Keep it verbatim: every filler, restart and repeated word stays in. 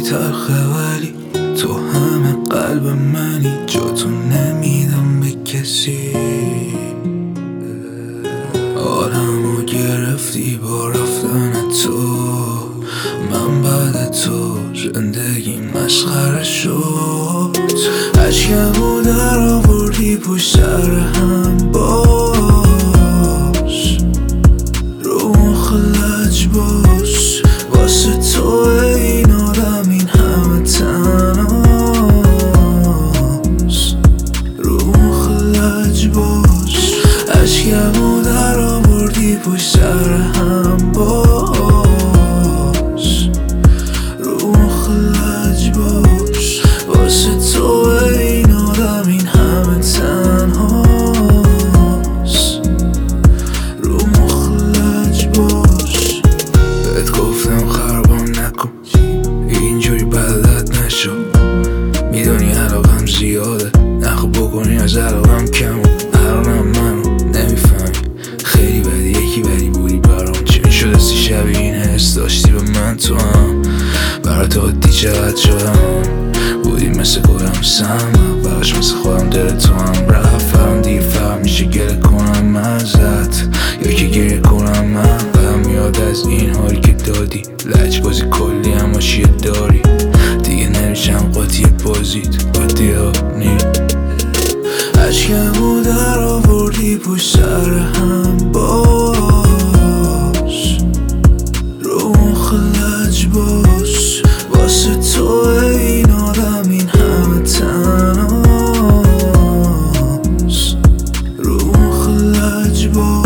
تلخه ولی تو همه قلب منی، جاتو نمیدم به کسی. آدمو گرفتی با رفتن تو، من بعد تو زندگی مسخره شد. عشقمو در آوردی پشت سر هم باش، رو مخ لج باش، واسه تو این آدم این همه تنهاست. رو مخ لج باش، عشقمو در آوردی پشت سر هم باش، رو مخ لج باش، واسه تو این آدم این همه تنهاست. رو مخ لج باش. بهت گفتم خرابم نکن، اینجوری بدت نشو، میدونی علاقم زیاده، نخو بکنی از علاقم کم. الانم منو نمیفهمی، خیلی بدی یکی بدی بودی برام. چی میشد سی شبیه این حس داشتی به من تو هم، برات عادی چقدر شدم، بودی مثل گلم سم، براش مثل خودم دل تو هم رفت. فرام دیر فهم میشه گله کنم ازت یا که گریه کنم من. بدم میاد از این حالی که دادی، لج بازی کلی اما چیه داری، دیگه نمیشم قاطی بازیت قاطی ها نی. عشقمو در آوردی پشت سر هم باش، رو مخ لج باش، واسه تو این آدم این همه تنهاست. رو مخ لج باش.